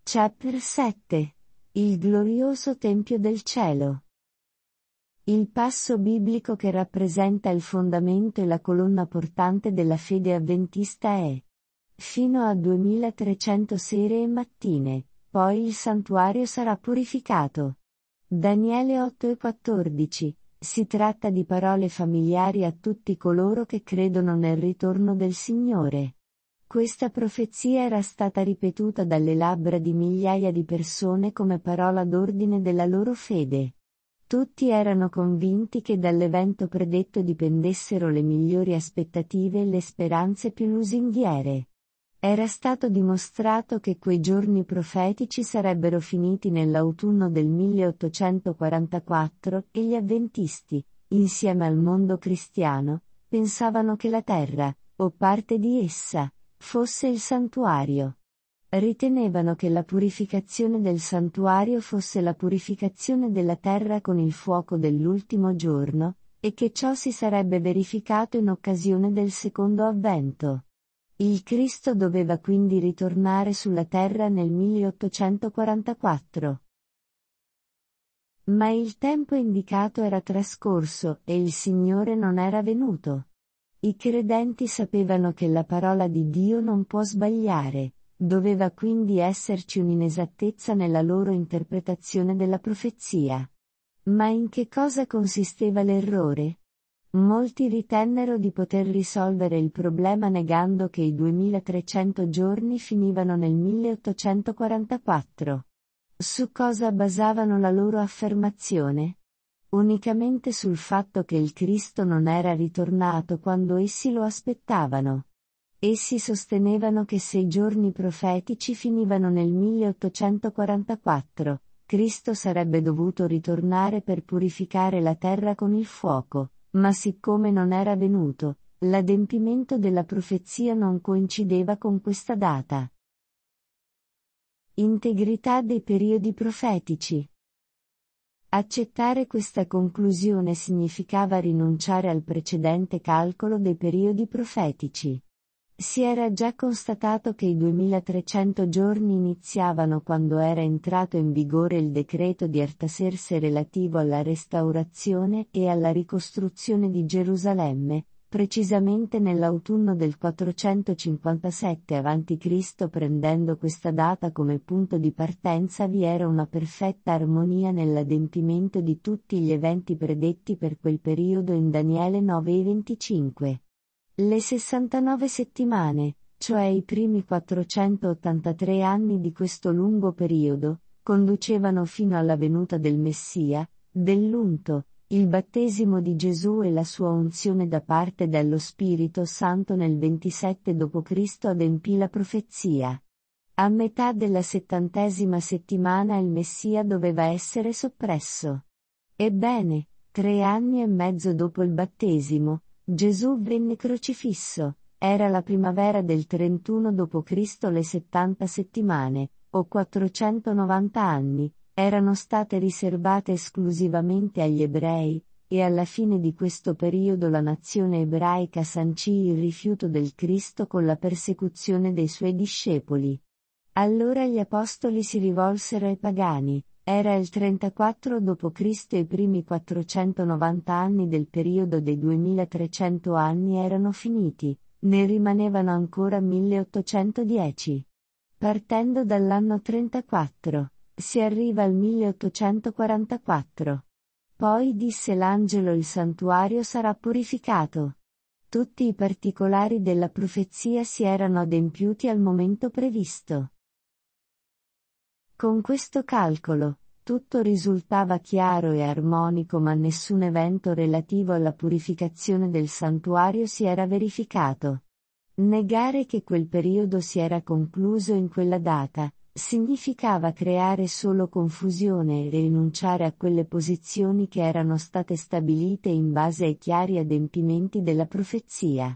Chapter 7. Il glorioso Tempio del Cielo. Il passo biblico che rappresenta il fondamento e la colonna portante della fede avventista è: fino a 2300 sere e mattine, poi il santuario sarà purificato. Daniele 8:14. Si tratta di parole familiari a tutti coloro che credono nel ritorno del Signore. Questa profezia era stata ripetuta dalle labbra di migliaia di persone come parola d'ordine della loro fede. Tutti erano convinti che dall'evento predetto dipendessero le migliori aspettative e le speranze più lusinghiere. Era stato dimostrato che quei giorni profetici sarebbero finiti nell'autunno del 1844 e gli avventisti, insieme al mondo cristiano, pensavano che la terra, o parte di essa, fosse il santuario. Ritenevano che la purificazione del santuario fosse la purificazione della terra con il fuoco dell'ultimo giorno, e che ciò si sarebbe verificato in occasione del secondo avvento. Il Cristo doveva quindi ritornare sulla terra nel 1844. Ma il tempo indicato era trascorso e il Signore non era venuto. I credenti sapevano che la parola di Dio non può sbagliare, doveva quindi esserci un'inesattezza nella loro interpretazione della profezia. Ma in che cosa consisteva l'errore? Molti ritennero di poter risolvere il problema negando che i 2300 giorni finivano nel 1844. Su cosa basavano la loro affermazione? Unicamente sul fatto che il Cristo non era ritornato quando essi lo aspettavano. Essi sostenevano che se i giorni profetici finivano nel 1844, Cristo sarebbe dovuto ritornare per purificare la terra con il fuoco, ma siccome non era venuto, l'adempimento della profezia non coincideva con questa data. Integrità dei periodi profetici. Accettare questa conclusione significava rinunciare al precedente calcolo dei periodi profetici. Si era già constatato che i 2300 giorni iniziavano quando era entrato in vigore il decreto di Artaserse relativo alla restaurazione e alla ricostruzione di Gerusalemme, precisamente nell'autunno del 457 a.C. Prendendo questa data come punto di partenza vi era una perfetta armonia nell'adempimento di tutti gli eventi predetti per quel periodo in Daniele 9:25. Le 69 settimane, cioè i primi 483 anni di questo lungo periodo, conducevano fino alla venuta del Messia, dell'unto, il battesimo di Gesù e la sua unzione da parte dello Spirito Santo nel 27 d.C. adempì la profezia. A metà della 70ª settimana il Messia doveva essere soppresso. Ebbene, 3 anni e mezzo dopo il battesimo, Gesù venne crocifisso. Era la primavera del 31 d.C. Le 70 settimane, o 490 anni, erano state riservate esclusivamente agli ebrei, e alla fine di questo periodo la nazione ebraica sancì il rifiuto del Cristo con la persecuzione dei suoi discepoli. Allora gli apostoli si rivolsero ai pagani. Era il 34 d.C. e i primi 490 anni del periodo dei 2300 anni erano finiti, ne rimanevano ancora 1810. Partendo dall'anno 34, si arriva al 1844. Poi disse l'angelo: il santuario sarà purificato. Tutti i particolari della profezia si erano adempiuti al momento previsto. Con questo calcolo, tutto risultava chiaro e armonico, ma nessun evento relativo alla purificazione del santuario si era verificato. Negare che quel periodo si era concluso in quella data, significava creare solo confusione e rinunciare a quelle posizioni che erano state stabilite in base ai chiari adempimenti della profezia.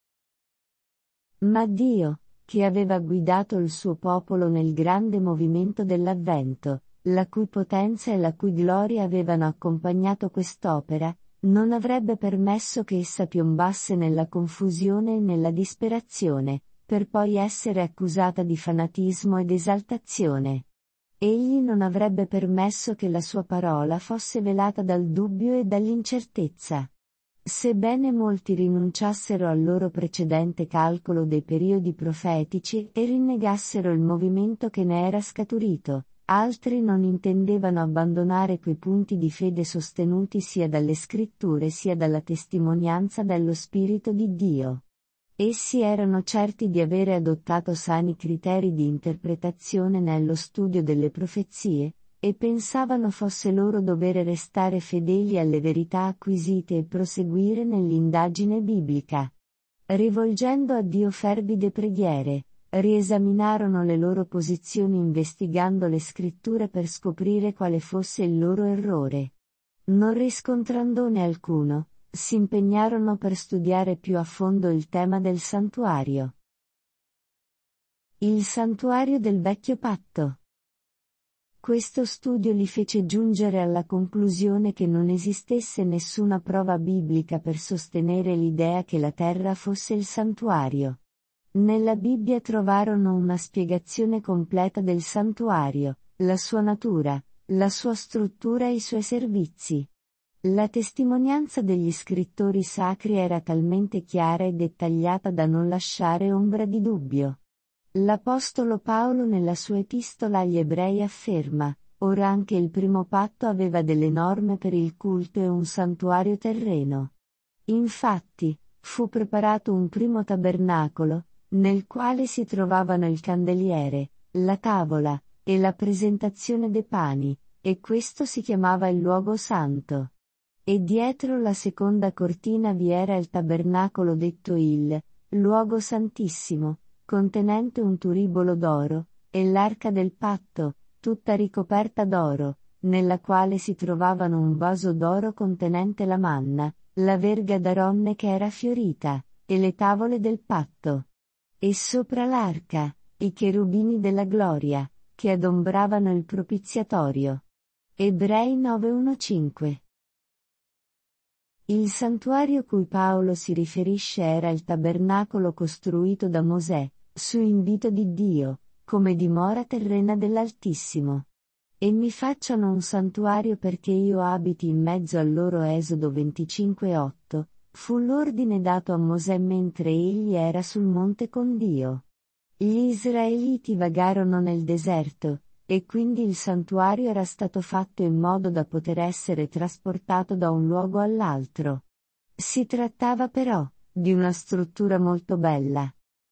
Ma Dio, che aveva guidato il suo popolo nel grande movimento dell'Avvento, la cui potenza e la cui gloria avevano accompagnato quest'opera, non avrebbe permesso che essa piombasse nella confusione e nella disperazione, per poi essere accusata di fanatismo ed esaltazione. Egli non avrebbe permesso che la sua parola fosse velata dal dubbio e dall'incertezza. Sebbene molti rinunciassero al loro precedente calcolo dei periodi profetici e rinnegassero il movimento che ne era scaturito, altri non intendevano abbandonare quei punti di fede sostenuti sia dalle scritture sia dalla testimonianza dello Spirito di Dio. Essi erano certi di avere adottato sani criteri di interpretazione nello studio delle profezie, e pensavano fosse loro dovere restare fedeli alle verità acquisite e proseguire nell'indagine biblica. Rivolgendo a Dio fervide preghiere, riesaminarono le loro posizioni investigando le scritture per scoprire quale fosse il loro errore. Non riscontrandone alcuno, si impegnarono per studiare più a fondo il tema del santuario. Il santuario del Vecchio Patto. Questo studio li fece giungere alla conclusione che non esistesse nessuna prova biblica per sostenere l'idea che la terra fosse il santuario. Nella Bibbia trovarono una spiegazione completa del santuario, la sua natura, la sua struttura e i suoi servizi. La testimonianza degli scrittori sacri era talmente chiara e dettagliata da non lasciare ombra di dubbio. L'Apostolo Paolo nella sua epistola agli Ebrei afferma: ora anche il primo patto aveva delle norme per il culto e un santuario terreno. Infatti, fu preparato un primo tabernacolo, nel quale si trovavano il candeliere, la tavola, e la presentazione dei pani, e questo si chiamava il luogo santo. E dietro la seconda cortina vi era il tabernacolo detto il luogo santissimo, contenente un turibolo d'oro, e l'arca del patto, tutta ricoperta d'oro, nella quale si trovavano un vaso d'oro contenente la manna, la verga d'Aronne che era fiorita, e le tavole del patto. E sopra l'arca, i cherubini della gloria, che adombravano il propiziatorio. Ebrei 9:1-5. Il santuario cui Paolo si riferisce era il tabernacolo costruito da Mosè, su invito di Dio, come dimora terrena dell'Altissimo. E mi facciano un santuario perché io abiti in mezzo a loro. Esodo 25:8, fu l'ordine dato a Mosè mentre egli era sul monte con Dio. Gli Israeliti vagarono nel deserto, e quindi il santuario era stato fatto in modo da poter essere trasportato da un luogo all'altro. Si trattava però di una struttura molto bella.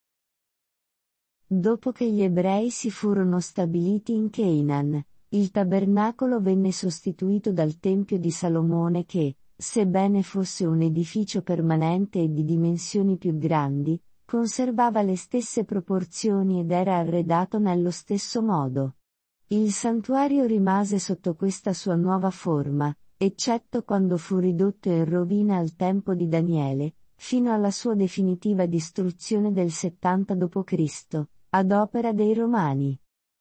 Dopo che gli ebrei si furono stabiliti in Canaan, il tabernacolo venne sostituito dal Tempio di Salomone che, sebbene fosse un edificio permanente e di dimensioni più grandi, conservava le stesse proporzioni ed era arredato nello stesso modo. Il santuario rimase sotto questa sua nuova forma, eccetto quando fu ridotto in rovina al tempo di Daniele, fino alla sua definitiva distruzione del 70 d.C., ad opera dei Romani.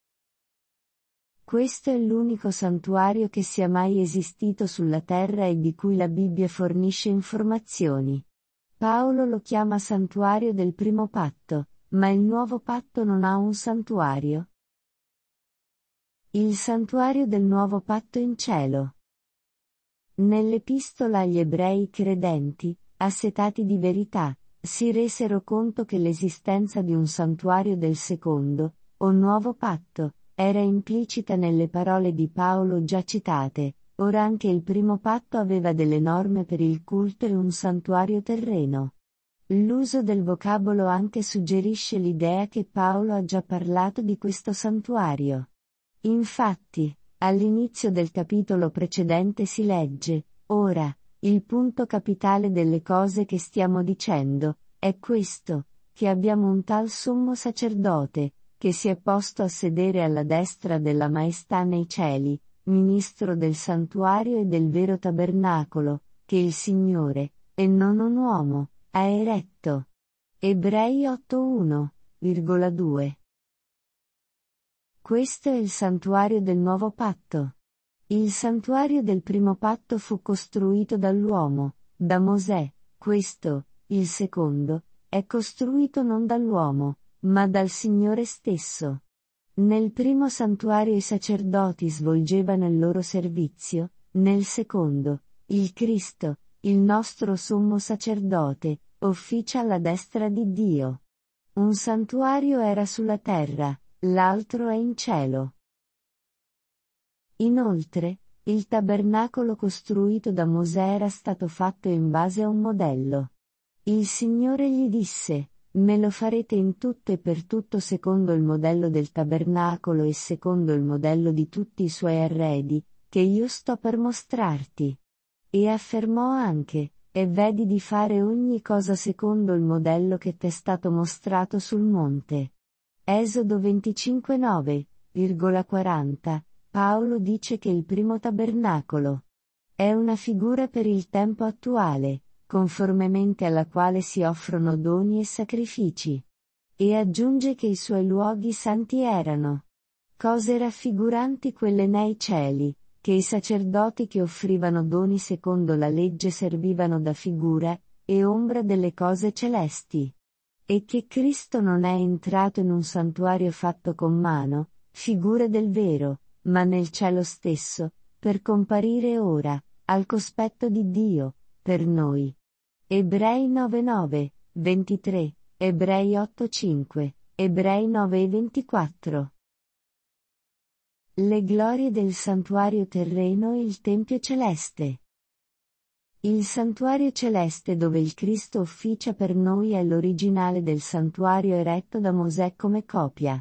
Questo è l'unico santuario che sia mai esistito sulla terra e di cui la Bibbia fornisce informazioni. Paolo lo chiama santuario del primo patto, ma il nuovo patto non ha un santuario. Il santuario del nuovo patto in cielo. Nell'epistola agli ebrei credenti, assetati di verità, si resero conto che l'esistenza di un santuario del secondo, o nuovo patto, era implicita nelle parole di Paolo già citate: ora anche il primo patto aveva delle norme per il culto e un santuario terreno. L'uso del vocabolo anche suggerisce l'idea che Paolo ha già parlato di questo santuario. Infatti, all'inizio del capitolo precedente si legge: ora, il punto capitale delle cose che stiamo dicendo, è questo, che abbiamo un tal sommo sacerdote, che si è posto a sedere alla destra della maestà nei cieli, ministro del santuario e del vero tabernacolo, che il Signore, e non un uomo, ha eretto. Ebrei 8:1,2. Questo è il santuario del nuovo patto. Il santuario del primo patto fu costruito dall'uomo, da Mosè. Questo, il secondo, è costruito non dall'uomo, ma dal Signore stesso. Nel primo santuario i sacerdoti svolgevano il loro servizio, nel secondo, il Cristo, il nostro sommo sacerdote, officia alla destra di Dio. Un santuario era sulla terra, l'altro è in cielo. Inoltre, il tabernacolo costruito da Mosè era stato fatto in base a un modello. Il Signore gli disse: me lo farete in tutto e per tutto secondo il modello del tabernacolo e secondo il modello di tutti i suoi arredi, che io sto per mostrarti. E affermò anche: e vedi di fare ogni cosa secondo il modello che t'è stato mostrato sul monte. Esodo 25:9,40. Paolo dice che il primo tabernacolo è una figura per il tempo attuale, conformemente alla quale si offrono doni e sacrifici. E aggiunge che i suoi luoghi santi erano cose raffiguranti quelle nei cieli, che i sacerdoti che offrivano doni secondo la legge servivano da figura e ombra delle cose celesti. E che Cristo non è entrato in un santuario fatto con mano, figura del vero, ma nel cielo stesso, per comparire ora, al cospetto di Dio, per noi. Ebrei 9:9, 23, Ebrei 8:5, Ebrei 9:24. Le glorie del santuario terreno e il tempio celeste. Il santuario celeste dove il Cristo officia per noi è l'originale del santuario eretto da Mosè come copia.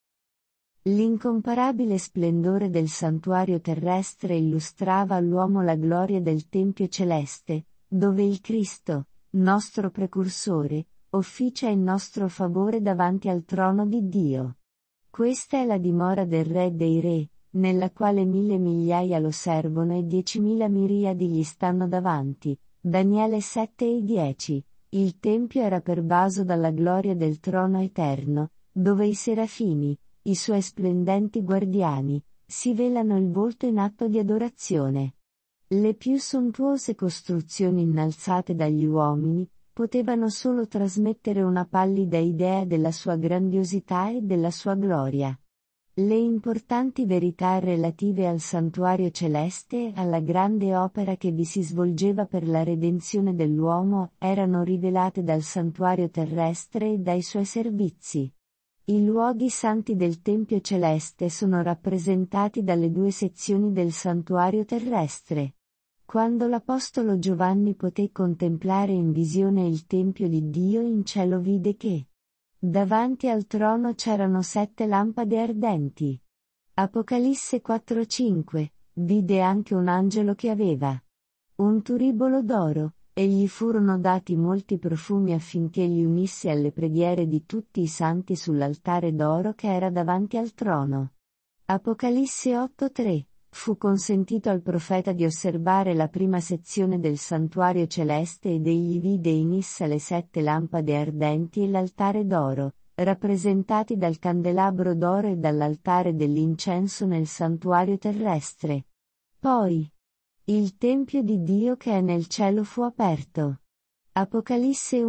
L'incomparabile splendore del santuario terrestre illustrava all'uomo la gloria del tempio celeste, dove il Cristo, nostro precursore, officia in nostro favore davanti al trono di Dio. Questa è la dimora del Re dei Re, nella quale 1000 migliaia lo servono e 10.000 miriadi gli stanno davanti. Daniele 7:10. Il tempio era pervaso dalla gloria del trono eterno, dove i serafini, i suoi splendenti guardiani, si velano il volto in atto di adorazione. Le più sontuose costruzioni innalzate dagli uomini, potevano solo trasmettere una pallida idea della sua grandiosità e della sua gloria. Le importanti verità relative al santuario celeste e alla grande opera che vi si svolgeva per la redenzione dell'uomo erano rivelate dal santuario terrestre e dai suoi servizi. I luoghi santi del Tempio celeste sono rappresentati dalle due sezioni del santuario terrestre. Quando l'Apostolo Giovanni poté contemplare in visione il Tempio di Dio in cielo vide che davanti al trono c'erano 7 lampade ardenti. Apocalisse 4:5, vide anche un angelo che aveva un turibolo d'oro, e gli furono dati molti profumi affinché li unisse alle preghiere di tutti i santi sull'altare d'oro che era davanti al trono. Apocalisse 8:3. Fu consentito al profeta di osservare la prima sezione del santuario celeste ed egli vide in essa le 7 lampade ardenti e l'altare d'oro, rappresentati dal candelabro d'oro e dall'altare dell'incenso nel santuario terrestre. Poi, il Tempio di Dio che è nel cielo fu aperto. Apocalisse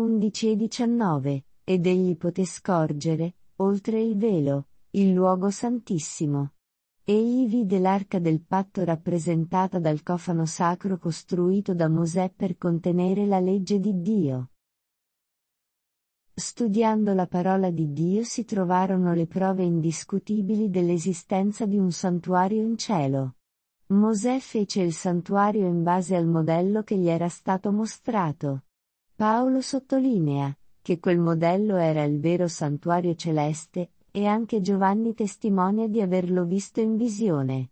11:19, ed egli poté scorgere, oltre il velo, il luogo santissimo. Egli vide l'arca del patto rappresentata dal cofano sacro costruito da Mosè per contenere la legge di Dio. Studiando la parola di Dio si trovarono le prove indiscutibili dell'esistenza di un santuario in cielo. Mosè fece il santuario in base al modello che gli era stato mostrato. Paolo sottolinea che quel modello era il vero santuario celeste, e anche Giovanni testimonia di averlo visto in visione.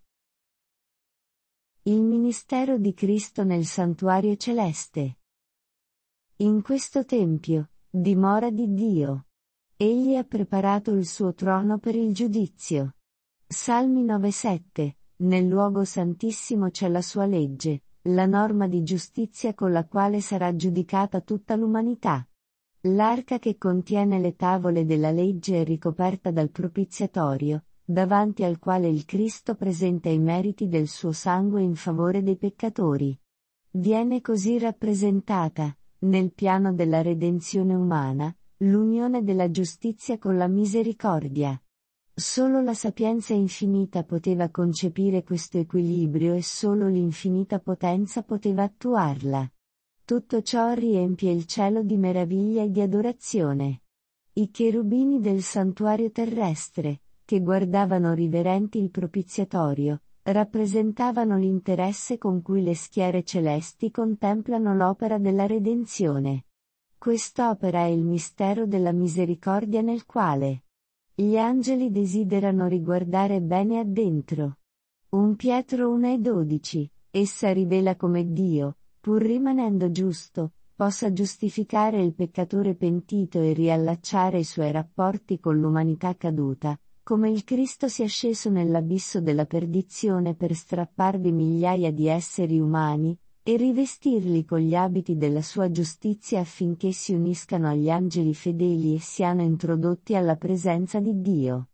Il ministero di Cristo nel santuario celeste. In questo tempio, dimora di Dio. Egli ha preparato il suo trono per il giudizio. Salmi 9:7. Nel luogo santissimo c'è la sua legge, la norma di giustizia con la quale sarà giudicata tutta l'umanità. L'arca che contiene le tavole della legge è ricoperta dal propiziatorio, davanti al quale il Cristo presenta i meriti del suo sangue in favore dei peccatori. Viene così rappresentata, nel piano della redenzione umana, l'unione della giustizia con la misericordia. Solo la sapienza infinita poteva concepire questo equilibrio e solo l'infinita potenza poteva attuarla. Tutto ciò riempie il cielo di meraviglia e di adorazione. I cherubini del santuario terrestre, che guardavano riverenti il propiziatorio, rappresentavano l'interesse con cui le schiere celesti contemplano l'opera della redenzione. Quest'opera è il mistero della misericordia nel quale gli angeli desiderano riguardare bene addentro. 1 Pietro 1,12, essa rivela come Dio, pur rimanendo giusto, possa giustificare il peccatore pentito e riallacciare i suoi rapporti con l'umanità caduta, come il Cristo sia sceso nell'abisso della perdizione per strapparvi migliaia di esseri umani, e rivestirli con gli abiti della sua giustizia affinché si uniscano agli angeli fedeli e siano introdotti alla presenza di Dio.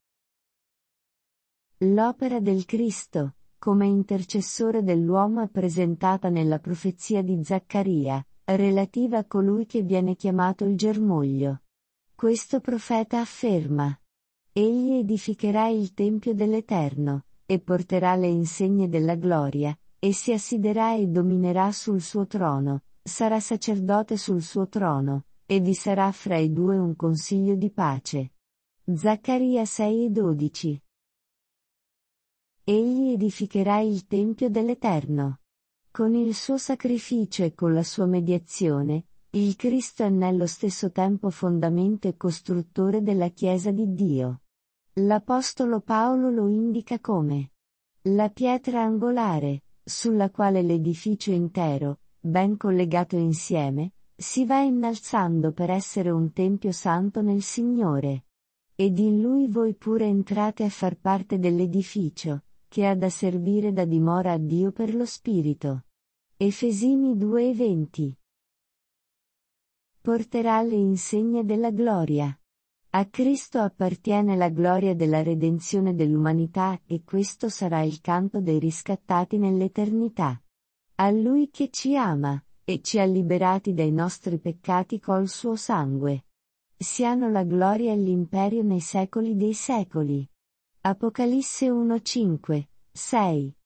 L'opera del Cristo, come intercessore dell'uomo, è presentata nella profezia di Zaccaria, relativa a colui che viene chiamato il germoglio. Questo profeta afferma: Egli edificherà il tempio dell'Eterno, e porterà le insegne della gloria, e si assiederà e dominerà sul suo trono, sarà sacerdote sul suo trono, e vi sarà fra i due un consiglio di pace. Zaccaria 6,12. Egli edificherà il tempio dell'Eterno. Con il suo sacrificio e con la sua mediazione, il Cristo è nello stesso tempo fondamento e costruttore della Chiesa di Dio. L'Apostolo Paolo lo indica come la pietra angolare, sulla quale l'edificio intero, ben collegato insieme, si va innalzando per essere un tempio santo nel Signore. Ed in lui voi pure entrate a far parte dell'edificio, che ha da servire da dimora a Dio per lo Spirito. Efesini 2,20. Porterà le insegne della gloria. A Cristo appartiene la gloria della redenzione dell'umanità e questo sarà il canto dei riscattati nell'eternità. A Lui che ci ama, e ci ha liberati dai nostri peccati col suo sangue. Siano la gloria e l'imperio nei secoli dei secoli. Apocalisse 1,5, 6.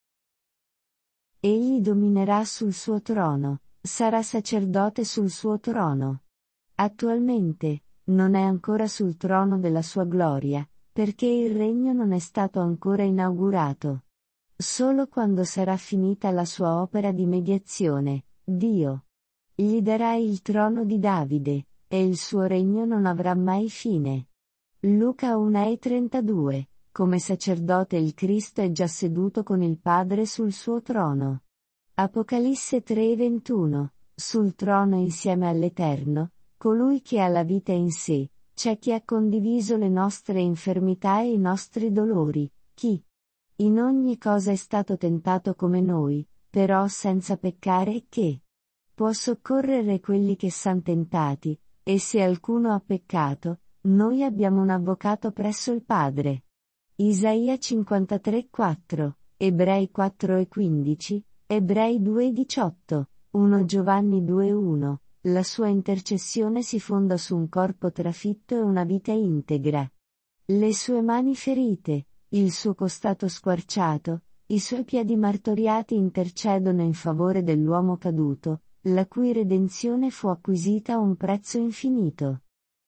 Egli dominerà sul suo trono, sarà sacerdote sul suo trono. Attualmente, non è ancora sul trono della sua gloria, perché il regno non è stato ancora inaugurato. Solo quando sarà finita la sua opera di mediazione, Dio gli darà il trono di Davide, e il suo regno non avrà mai fine. Luca 1,32, come sacerdote il Cristo è già seduto con il Padre sul suo trono. Apocalisse 3,21, sul trono insieme all'Eterno, colui che ha la vita in sé, c'è chi ha condiviso le nostre infermità e i nostri dolori, chi in ogni cosa è stato tentato come noi, però senza peccare e che può soccorrere quelli che san tentati, e se alcuno ha peccato, noi abbiamo un avvocato presso il Padre. Isaia 53,4, Ebrei 4,15, Ebrei 2,18, 1 Giovanni 2,1. La sua intercessione si fonda su un corpo trafitto e una vita integra. Le sue mani ferite, il suo costato squarciato, i suoi piedi martoriati intercedono in favore dell'uomo caduto, la cui redenzione fu acquisita a un prezzo infinito.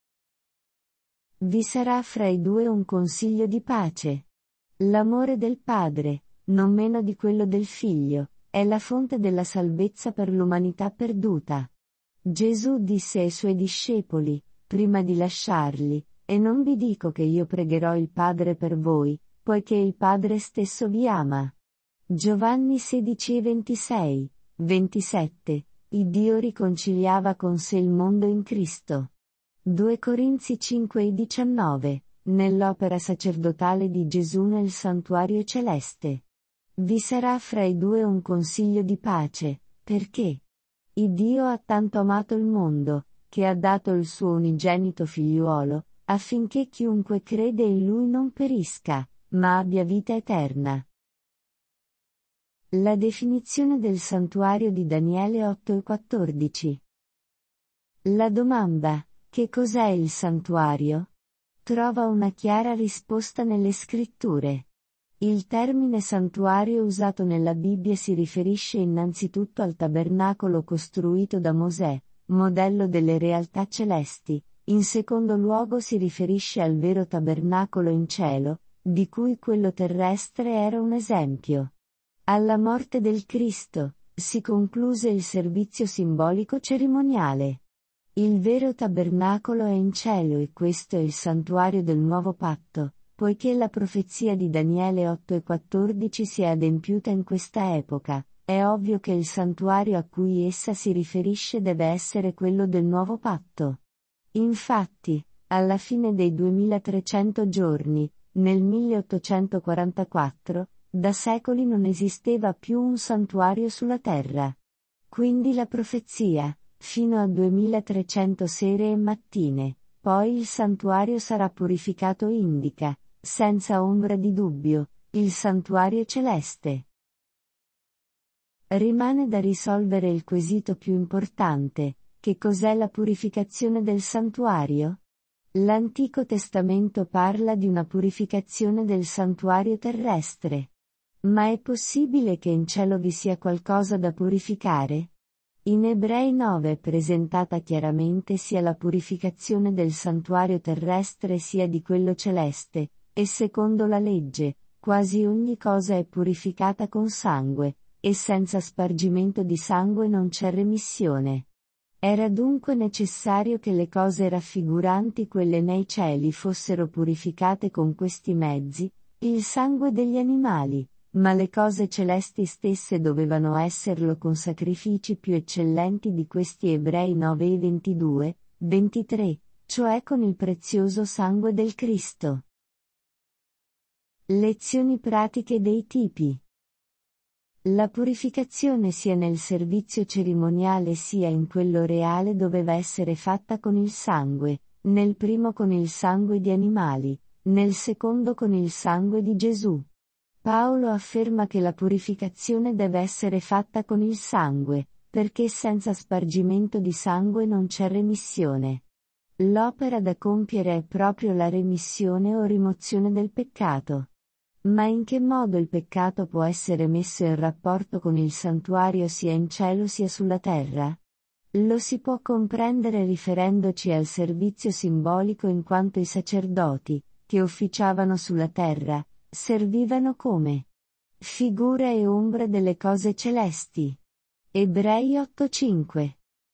Vi sarà fra i due un consiglio di pace. L'amore del Padre, non meno di quello del Figlio, è la fonte della salvezza per l'umanità perduta. Gesù disse ai suoi discepoli, prima di lasciarli, e non vi dico che io pregherò il Padre per voi, poiché il Padre stesso vi ama. Giovanni 16,26, 27, il Dio riconciliava con sé il mondo in Cristo. 2 Corinzi 5,19, nell'opera sacerdotale di Gesù nel santuario celeste. Vi sarà fra i due un consiglio di pace, perché il Dio ha tanto amato il mondo, che ha dato il suo unigenito figliuolo, affinché chiunque crede in lui non perisca, ma abbia vita eterna. La definizione del santuario di Daniele 8,14. La domanda, Che cos'è il santuario? Trova una chiara risposta nelle scritture. Il termine santuario usato nella Bibbia si riferisce innanzitutto al tabernacolo costruito da Mosè, modello delle realtà celesti. In secondo luogo si riferisce al vero tabernacolo in cielo, di cui quello terrestre era un esempio. Alla morte del Cristo, si concluse il servizio simbolico cerimoniale. Il vero tabernacolo è in cielo e questo è il santuario del nuovo patto, poiché la profezia di Daniele 8:14 si è adempiuta in questa epoca. È ovvio che il santuario a cui essa si riferisce deve essere quello del nuovo patto. Infatti, alla fine dei 2300 giorni, nel 1844, da secoli non esisteva più un santuario sulla terra. Quindi la profezia, fino a 2300 sere e mattine, poi il santuario sarà purificato indica, senza ombra di dubbio, il santuario celeste. Rimane da risolvere il quesito più importante: che cos'è la purificazione del santuario? L'Antico Testamento parla di una purificazione del santuario terrestre. Ma è possibile che in cielo vi sia qualcosa da purificare? In Ebrei 9 è presentata chiaramente sia la purificazione del santuario terrestre sia di quello celeste, e secondo la legge, quasi ogni cosa è purificata con sangue, e senza spargimento di sangue non c'è remissione. Era dunque necessario che le cose raffiguranti quelle nei cieli fossero purificate con questi mezzi, il sangue degli animali, ma le cose celesti stesse dovevano esserlo con sacrifici più eccellenti di questi Ebrei 9 e 22, 23, cioè con il prezioso sangue del Cristo. Lezioni pratiche dei tipi. La purificazione sia nel servizio cerimoniale sia in quello reale doveva essere fatta con il sangue, nel primo con il sangue di animali, nel secondo con il sangue di Gesù. Paolo afferma che la purificazione deve essere fatta con il sangue, perché senza spargimento di sangue non c'è remissione. L'opera da compiere è proprio la remissione o rimozione del peccato. Ma in che modo il peccato può essere messo in rapporto con il santuario sia in cielo sia sulla terra? Lo si può comprendere riferendoci al servizio simbolico in quanto i sacerdoti, che officiavano sulla terra, servivano come figura e ombra delle cose celesti. Ebrei 8:5.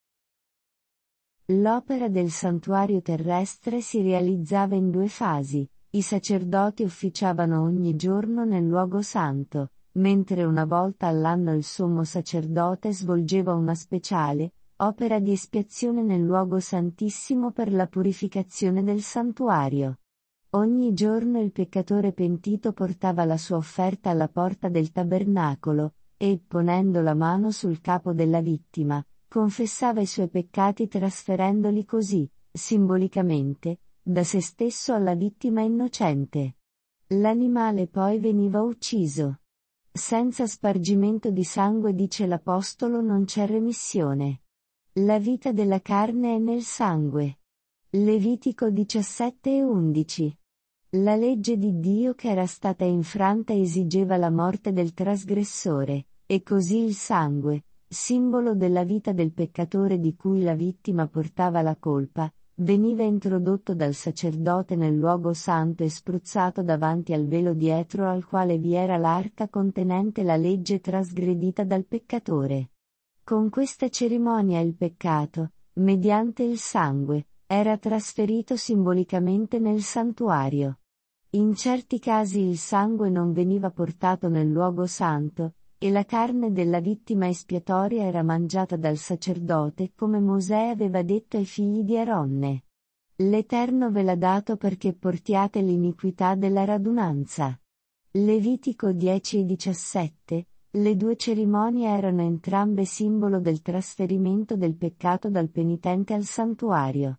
L'opera del santuario terrestre si realizzava in due fasi. I sacerdoti ufficiavano ogni giorno nel luogo santo, mentre una volta all'anno il sommo sacerdote svolgeva una speciale opera di espiazione nel luogo santissimo per la purificazione del santuario. Ogni giorno il peccatore pentito portava la sua offerta alla porta del tabernacolo, e, ponendo la mano sul capo della vittima, confessava i suoi peccati trasferendoli così, simbolicamente, da se stesso alla vittima innocente. L'animale poi veniva ucciso. Senza spargimento di sangue, dice l'Apostolo, non c'è remissione. La vita della carne è nel sangue. Levitico 17 e 11. La legge di Dio che era stata infranta esigeva la morte del trasgressore, e così il sangue, simbolo della vita del peccatore di cui la vittima portava la colpa, veniva introdotto dal sacerdote nel luogo santo e spruzzato davanti al velo dietro al quale vi era l'arca contenente la legge trasgredita dal peccatore. Con questa cerimonia il peccato, mediante il sangue, era trasferito simbolicamente nel santuario. In certi casi il sangue non veniva portato nel luogo santo, e la carne della vittima espiatoria era mangiata dal sacerdote come Mosè aveva detto ai figli di Aronne. L'Eterno ve l'ha dato perché portiate l'iniquità della radunanza. Levitico 10 e 17, le due cerimonie erano entrambe simbolo del trasferimento del peccato dal penitente al santuario.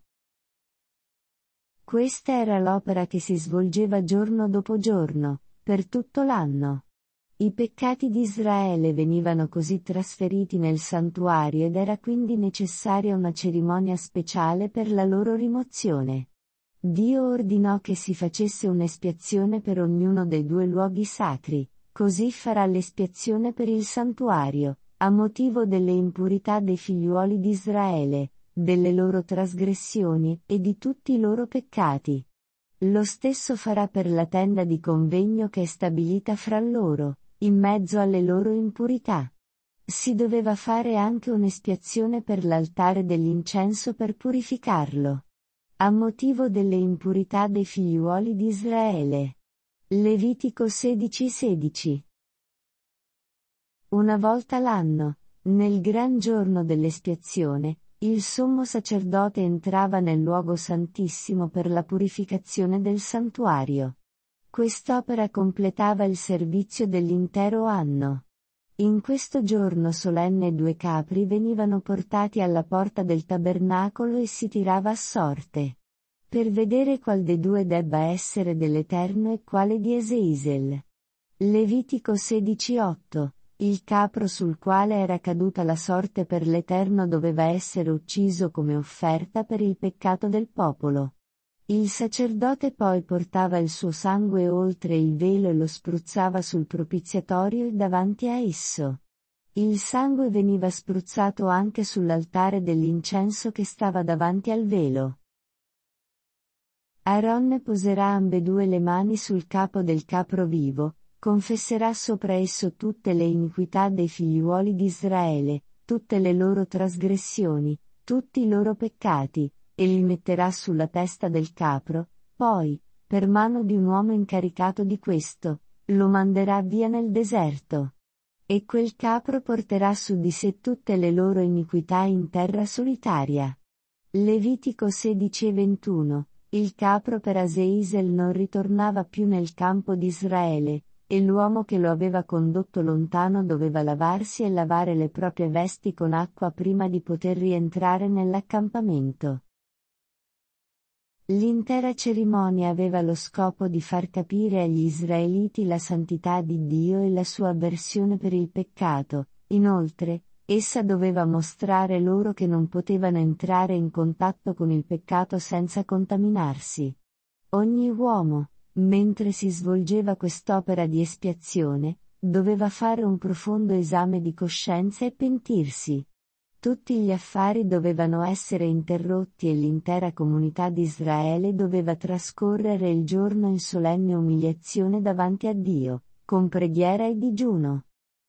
Questa era l'opera che si svolgeva giorno dopo giorno, per tutto l'anno. I peccati di Israele venivano così trasferiti nel santuario ed era quindi necessaria una cerimonia speciale per la loro rimozione. Dio ordinò che si facesse un'espiazione per ognuno dei due luoghi sacri, così farà l'espiazione per il santuario, a motivo delle impurità dei figliuoli di Israele, delle loro trasgressioni e di tutti i loro peccati. Lo stesso farà per la tenda di convegno che è stabilita fra loro, in mezzo alle loro impurità. Si doveva fare anche un'espiazione per l'altare dell'incenso per purificarlo. A motivo delle impurità dei figliuoli di Israele. Levitico 16:16. Una volta l'anno, nel gran giorno dell'espiazione, il sommo sacerdote entrava nel luogo santissimo per la purificazione del santuario. Quest'opera completava il servizio dell'intero anno. In questo giorno solenne 2 capri venivano portati alla porta del tabernacolo e si tirava a sorte. Per vedere qual dei due debba essere dell'Eterno e quale di Eseisel. Levitico 16:8. Il capro sul quale era caduta la sorte per l'Eterno doveva essere ucciso come offerta per il peccato del popolo. Il sacerdote poi portava il suo sangue oltre il velo e lo spruzzava sul propiziatorio e davanti a esso. Il sangue veniva spruzzato anche sull'altare dell'incenso che stava davanti al velo. Aaronne poserà ambedue le mani sul capo del capro vivo, confesserà sopra esso tutte le iniquità dei figliuoli di Israele, tutte le loro trasgressioni, tutti i loro peccati, e li metterà sulla testa del capro, poi, per mano di un uomo incaricato di questo, lo manderà via nel deserto. E quel capro porterà su di sé tutte le loro iniquità in terra solitaria. Levitico 16:21. Il capro per Aseisel non ritornava più nel campo di Israele, e l'uomo che lo aveva condotto lontano doveva lavarsi e lavare le proprie vesti con acqua prima di poter rientrare nell'accampamento. L'intera cerimonia aveva lo scopo di far capire agli israeliti la santità di Dio e la sua avversione per il peccato. Inoltre, essa doveva mostrare loro che non potevano entrare in contatto con il peccato senza contaminarsi. Ogni uomo, mentre si svolgeva quest'opera di espiazione, doveva fare un profondo esame di coscienza e pentirsi. Tutti gli affari dovevano essere interrotti e l'intera comunità di Israele doveva trascorrere il giorno in solenne umiliazione davanti a Dio, con preghiera e digiuno.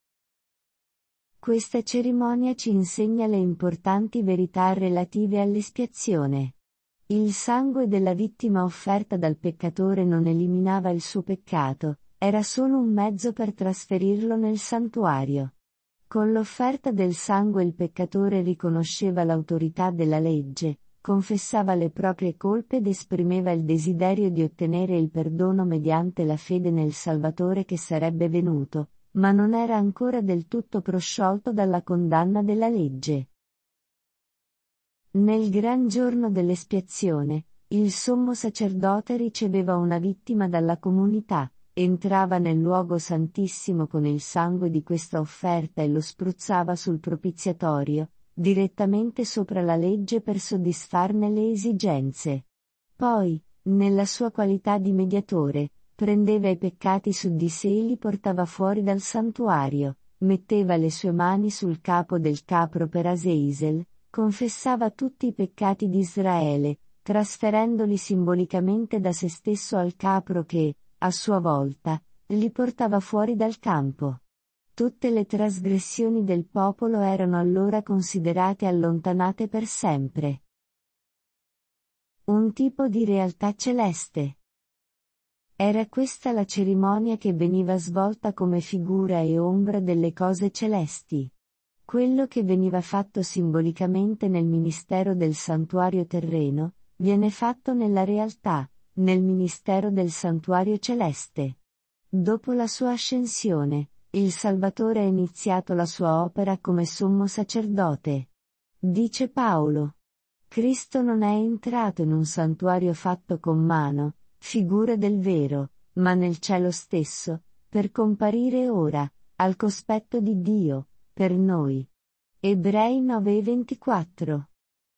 Questa cerimonia ci insegna le importanti verità relative all'espiazione. Il sangue della vittima offerta dal peccatore non eliminava il suo peccato, era solo un mezzo per trasferirlo nel santuario. Con l'offerta del sangue il peccatore riconosceva l'autorità della legge, confessava le proprie colpe ed esprimeva il desiderio di ottenere il perdono mediante la fede nel Salvatore che sarebbe venuto, ma non era ancora del tutto prosciolto dalla condanna della legge. Nel gran giorno dell'espiazione, il sommo sacerdote riceveva una vittima dalla comunità, entrava nel luogo santissimo con il sangue di questa offerta e lo spruzzava sul propiziatorio, direttamente sopra la legge per soddisfarne le esigenze. Poi, nella sua qualità di mediatore, prendeva i peccati su di sé e li portava fuori dal santuario, metteva le sue mani sul capo del capro per Aseisel, confessava tutti i peccati di Israele, trasferendoli simbolicamente da se stesso al capro che, a sua volta, li portava fuori dal campo. Tutte le trasgressioni del popolo erano allora considerate allontanate per sempre. Un tipo di realtà celeste. Era questa la cerimonia che veniva svolta come figura e ombra delle cose celesti. Quello che veniva fatto simbolicamente nel ministero del santuario terreno, viene fatto nella realtà, nel ministero del santuario celeste. Dopo la sua ascensione, il Salvatore ha iniziato la sua opera come sommo sacerdote. Dice Paolo. Cristo non è entrato in un santuario fatto con mano, figura del vero, ma nel cielo stesso, per comparire ora, al cospetto di Dio, per noi. Ebrei 9:24.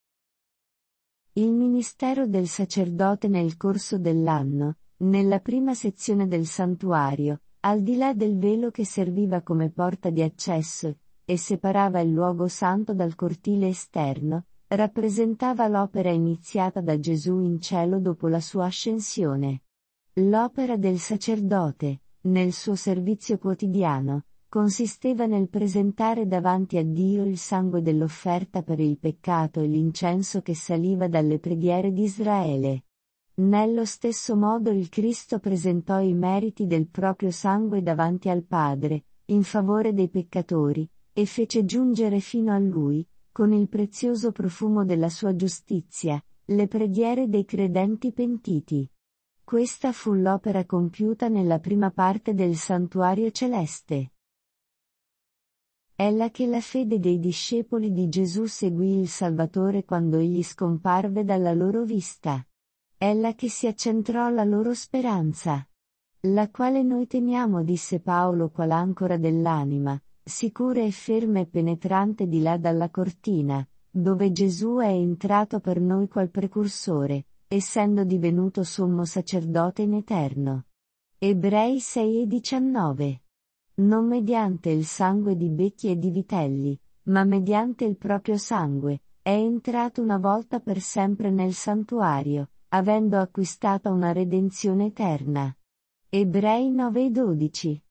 Il ministero del sacerdote nel corso dell'anno, nella prima sezione del santuario, al di là del velo che serviva come porta di accesso, e separava il luogo santo dal cortile esterno, rappresentava l'opera iniziata da Gesù in cielo dopo la sua ascensione. L'opera del sacerdote, nel suo servizio quotidiano, consisteva nel presentare davanti a Dio il sangue dell'offerta per il peccato e l'incenso che saliva dalle preghiere di Israele. Nello stesso modo il Cristo presentò i meriti del proprio sangue davanti al Padre, in favore dei peccatori, e fece giungere fino a Lui, con il prezioso profumo della sua giustizia, le preghiere dei credenti pentiti. Questa fu l'opera compiuta nella prima parte del santuario celeste. È là che la fede dei discepoli di Gesù seguì il Salvatore quando egli scomparve dalla loro vista. È là che si accentrò la loro speranza. La quale noi teniamo, disse Paolo, qual ancora dell'anima, sicura e ferma e penetrante di là dalla cortina, dove Gesù è entrato per noi qual precursore, essendo divenuto sommo sacerdote in eterno. Ebrei 6:19. Non mediante il sangue di becchi e di vitelli, ma mediante il proprio sangue, è entrato una volta per sempre nel santuario, avendo acquistata una redenzione eterna. Ebrei 9:12.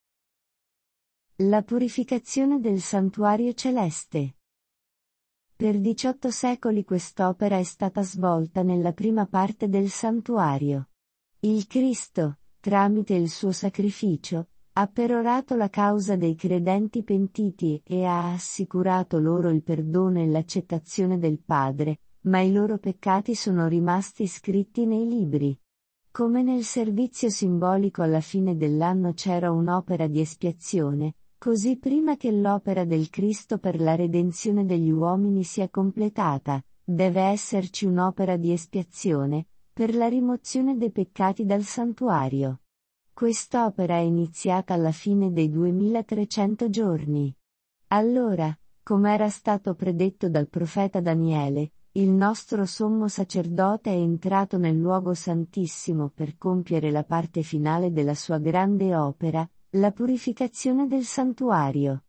La purificazione del santuario celeste. Per 18 secoli quest'opera è stata svolta nella prima parte del santuario. Il Cristo, tramite il suo sacrificio, ha perorato la causa dei credenti pentiti e ha assicurato loro il perdono e l'accettazione del Padre, ma i loro peccati sono rimasti scritti nei libri. Come nel servizio simbolico alla fine dell'anno c'era un'opera di espiazione, così prima che l'opera del Cristo per la redenzione degli uomini sia completata, deve esserci un'opera di espiazione, per la rimozione dei peccati dal santuario. Quest'opera è iniziata alla fine dei 2300 giorni. Allora, come era stato predetto dal profeta Daniele, il nostro sommo sacerdote è entrato nel luogo santissimo per compiere la parte finale della sua grande opera, la purificazione del santuario.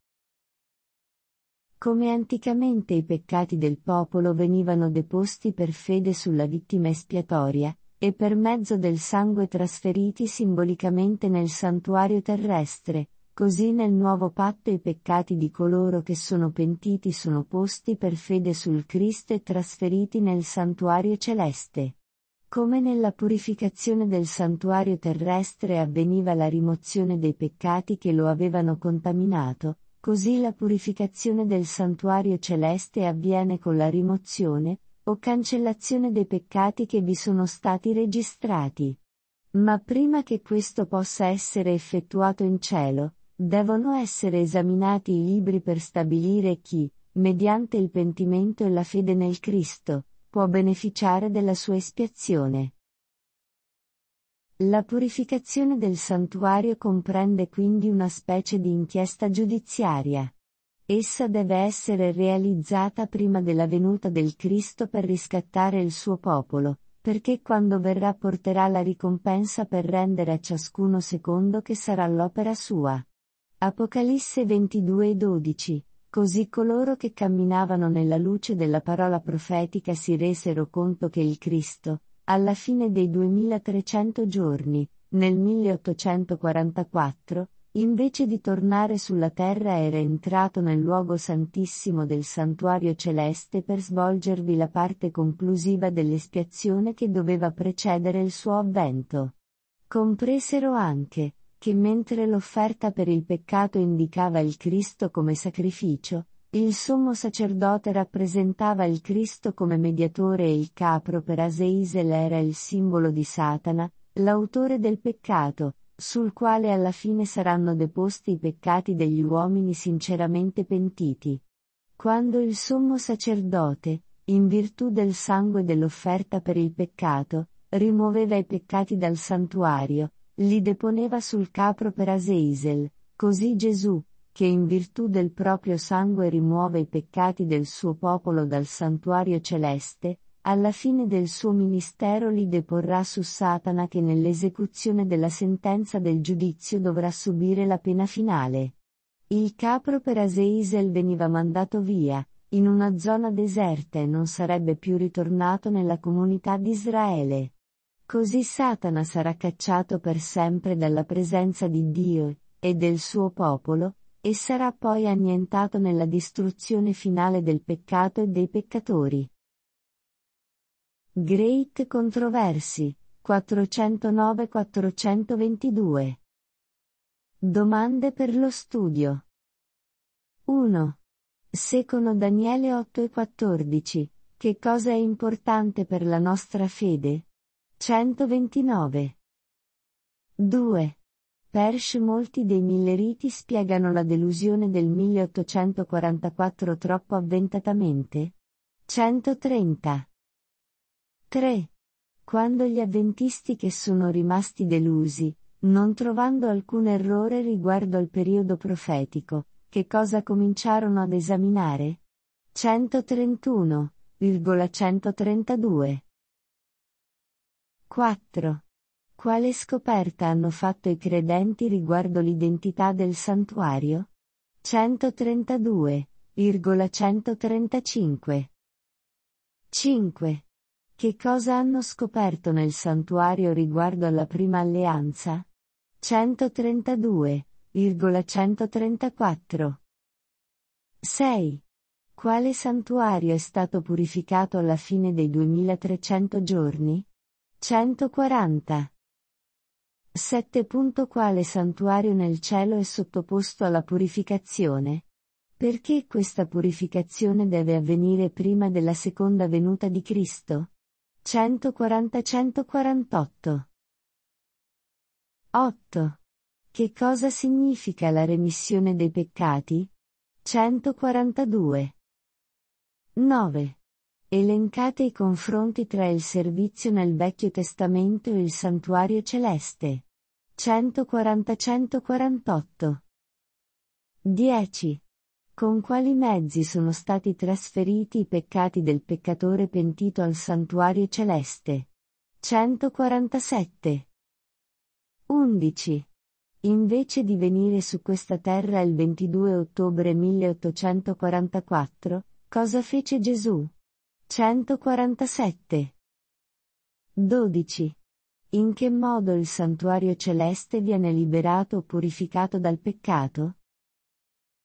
Come anticamente i peccati del popolo venivano deposti per fede sulla vittima espiatoria, e per mezzo del sangue trasferiti simbolicamente nel santuario terrestre, così nel nuovo patto i peccati di coloro che sono pentiti sono posti per fede sul Cristo e trasferiti nel santuario celeste. Come nella purificazione del santuario terrestre avveniva la rimozione dei peccati che lo avevano contaminato, così la purificazione del santuario celeste avviene con la rimozione, o cancellazione dei peccati che vi sono stati registrati. Ma prima che questo possa essere effettuato in cielo, devono essere esaminati i libri per stabilire chi, mediante il pentimento e la fede nel Cristo, può beneficiare della sua espiazione. La purificazione del santuario comprende quindi una specie di inchiesta giudiziaria. Essa deve essere realizzata prima della venuta del Cristo per riscattare il suo popolo, perché quando verrà porterà la ricompensa per rendere a ciascuno secondo che sarà l'opera sua. Apocalisse 22:12. Così coloro che camminavano nella luce della parola profetica si resero conto che il Cristo, alla fine dei 2300 giorni, nel 1844, invece di tornare sulla terra era entrato nel luogo santissimo del santuario celeste per svolgervi la parte conclusiva dell'espiazione che doveva precedere il suo avvento. Compresero anche, che mentre l'offerta per il peccato indicava il Cristo come sacrificio, il sommo sacerdote rappresentava il Cristo come mediatore e il capro per Azazel era il simbolo di Satana, l'autore del peccato, sul quale alla fine saranno deposti i peccati degli uomini sinceramente pentiti. Quando il sommo sacerdote, in virtù del sangue dell'offerta per il peccato, rimuoveva i peccati dal santuario, Li deponeva sul capro per Azazel, così Gesù, che in virtù del proprio sangue rimuove i peccati del suo popolo dal santuario celeste, alla fine del suo ministero li deporrà su Satana che nell'esecuzione della sentenza del giudizio dovrà subire la pena finale. Il capro per Azazel veniva mandato via, in una zona deserta e non sarebbe più ritornato nella comunità di Israele. Così Satana sarà cacciato per sempre dalla presenza di Dio e del suo popolo, e sarà poi annientato nella distruzione finale del peccato e dei peccatori. Great Controversy, 409-422. Domande per lo studio. 1. Secondo Daniele 8:14, che cosa è importante per la nostra fede? 129. 2. Molti dei milleriti spiegano la delusione del 1844 troppo avventatamente? 130. 3. Quando gli avventisti che sono rimasti delusi, non trovando alcun errore riguardo al periodo profetico, che cosa cominciarono ad esaminare? 131,132. 4. Quale scoperta hanno fatto i credenti riguardo l'identità del santuario? 132,135. 5. Che cosa hanno scoperto nel santuario riguardo alla prima alleanza? 132,134. 6. Quale santuario è stato purificato alla fine dei 2300 giorni? 140. 7. Quale santuario nel cielo è sottoposto alla purificazione? Perché questa purificazione deve avvenire prima della seconda venuta di Cristo? 140-148. 8. Che cosa significa la remissione dei peccati? 142. 9. Elencate i confronti tra il servizio nel Vecchio Testamento e il santuario celeste. 140-148. 10. Con quali mezzi sono stati trasferiti i peccati del peccatore pentito al santuario celeste? 147. 11. Invece di venire su questa terra il 22 ottobre 1844, cosa fece Gesù? 147. 12. In che modo il santuario celeste viene liberato o purificato dal peccato?